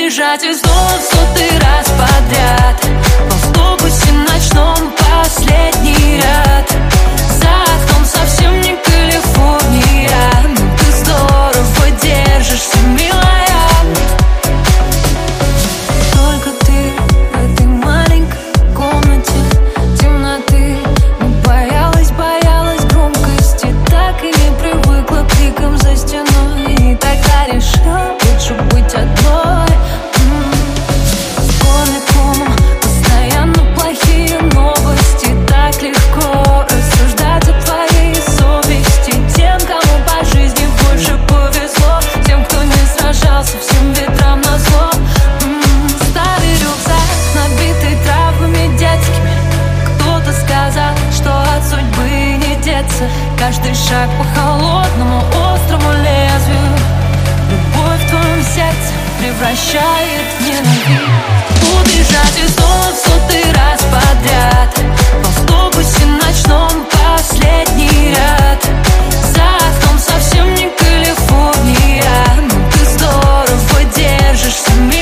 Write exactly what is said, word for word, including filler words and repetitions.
Убежать из дома в сотый раз подряд, в автобусе ночном последний ряд. За окном совсем не Калифорния, но ты здорово держишься, милая. Только ты в этой маленькой комнате темноты. Не боялась, боялась громкости, так и не привыкла к крикам за стеной. И тогда решила лучше быть одной. Всем ветрам назло. М-м, старый рюкзак, набитый травмами детскими. Кто-то сказал, что от судьбы не деться. Каждый шаг по холодному, острому лезвию. Любовь в твоем сердце превращает в ненависть. Убежать из дома в сотый раз подряд, в автобусе ночном последний ряд. За окном совсем не Калифорния, но ты здорово держишься, милая.